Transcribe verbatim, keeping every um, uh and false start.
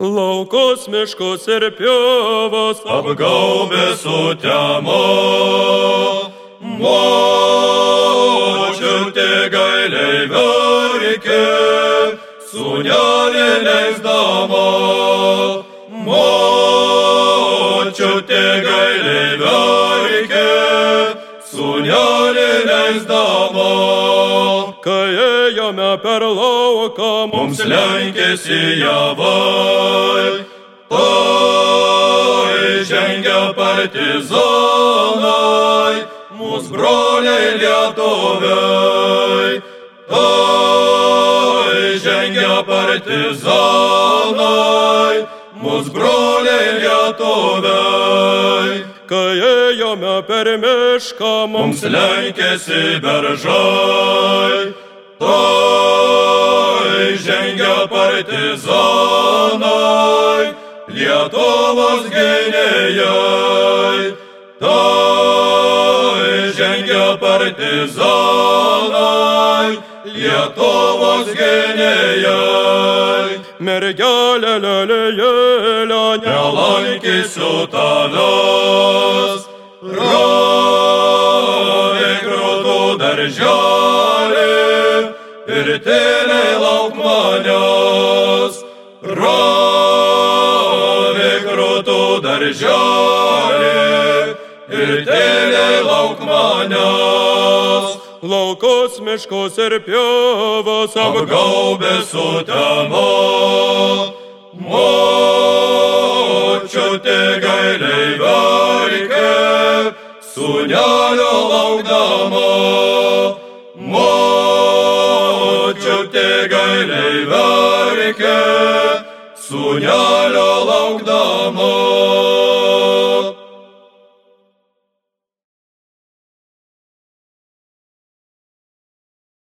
Laukus, miškus ir pievas apgaubė sutema. Močiutė gailiai verkė, sūnelį leisdama. Močiutė gailiai verkė, sūnelį leisdama. Kai ėjome per lauką, mums lenkėsi javai, tai žengia partizanai, mūs broliai lietuviai. Tai žengia partizanai, mūs broliai lietuviai. Kai ėjome per mišką, mums lenkėsi beržai, tai žengia partizanai, Lietuvos gynėjai. Tai žengia partizanai, Lietuvos gynėjai. Mergelė lelėjėlė, nelankysiu tavęs, ravė grūdų darželį ir tyliai lauk manęs. Ravė grūdų darželį ir tyliai lauk manęs. Laukus, miškus ir pievas apgaubė sutema. Močiutė gailiai verkė, sūnelio laukdama. Močiutė gailiai verkė, sūnelio laukdama.